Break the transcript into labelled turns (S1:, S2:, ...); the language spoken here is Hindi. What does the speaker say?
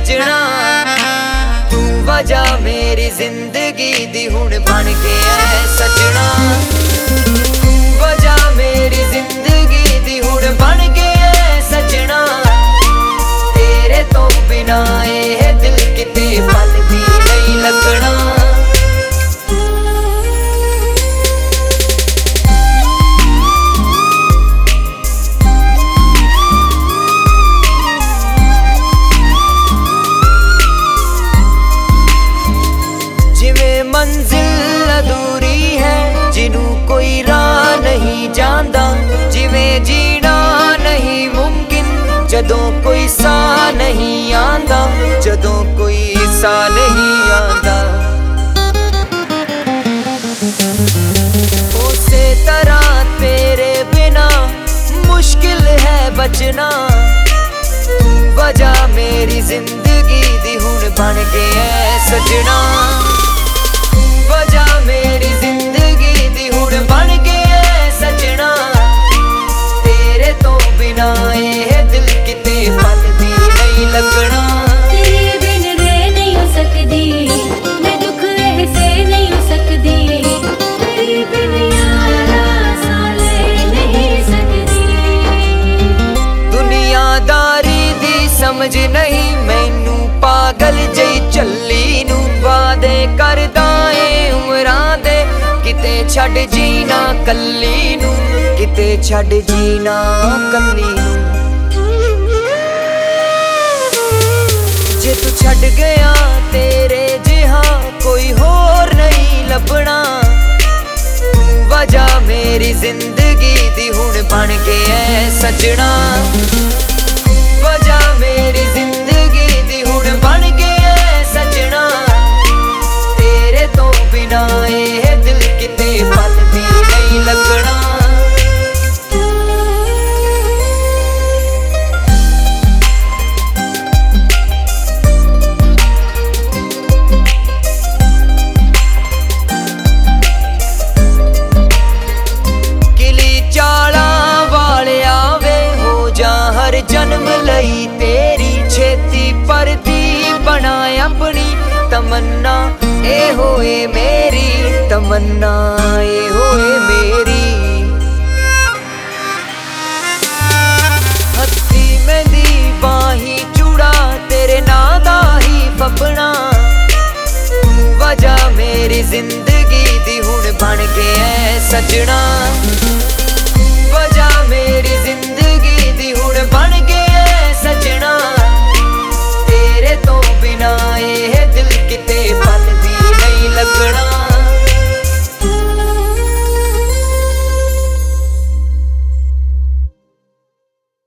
S1: सजना। तू वजह मेरी जिंदगी दी हुण बन के ऐ सजना। तू वजह मेरी जिंदगी दी हुण बन के ऐ सजना। तेरे तो बिना ए दिल किते पल भी नहीं लगना। मंजिल अधूरी है जिनू कोई राह नहीं जानदा। जिवें जीना नहीं मुमकिन जदों कोई सा नहीं आंदा। जदों कोई सा नहीं आंदा। उसे तरह तेरे बिना मुश्किल है बचना। तू वजह मेरी जिंदगी दी हुण बन के ऐ सजना। वजह मेरी जिंदगी दी हुण बन के ऐ सजना। तेरे तो बिना ए दिल किते पल भी नहीं लगना।
S2: तेरे बिन रह नहीं हो सकदी मैं दुख ऐसे नहीं हो सकदी। तेरे बिन यारा सां ले नहीं सकदी।
S1: दुनियादारी दी समझ नहीं मैनू पागल जई चली नू। वादे करदा किते छड़ जीना कल्ली नू। किते छड़ जीना कल्ली नू। जे तू छड़ गया तेरे जिहा कोई होर नहीं लभना। तू वजह मेरी जिंदगी दी हुण बन के ऐ सजना। वजह मेरी जिंदगी दी हुण बन के ऐ सजना। तेरे तो बिना ए दिल किते पल भी नहीं लगना। किली चाला वाले आवे हो जा हर जन्म लई तेरी। छेती परती बना अपनी तमन्ना ए होए मेरी। तमन्ना ए होए मेरी। हत्थी मेहंदी बाही चूड़ा तेरे नां दा ही फपना। तू वजह मेरी जिंदगी दी हुण बन के ऐ सजना।